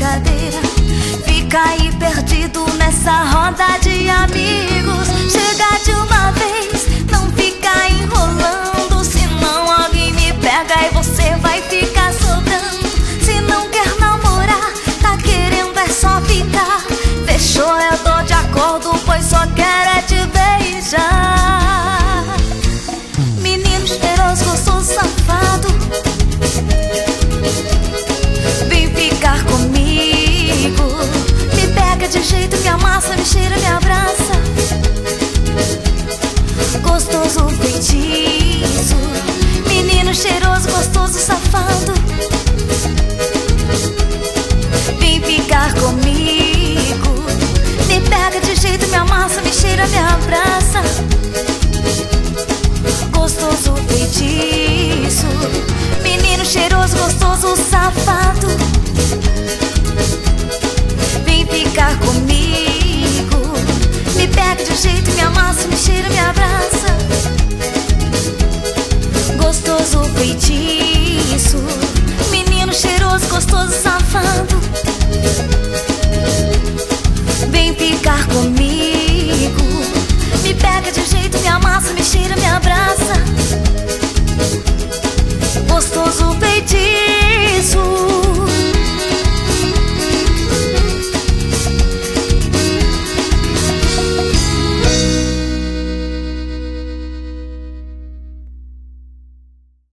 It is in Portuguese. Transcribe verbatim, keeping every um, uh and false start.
brincadeira. Fica aí perdido nessa roda de amigos. Chega de uma vez, não fica enrolando, senão alguém me pega e você vai ficar sobrando. Se não quer namorar, tá querendo é só ficar. Fechou, eu tô de acordo, pois só quero é te beijar. Menino cheiroso, gostoso, safado, vem ficar comigo. Me pega de jeito, me amassa, me cheira, me abraça. Gostoso feitiço, menino cheiroso, gostoso, safado.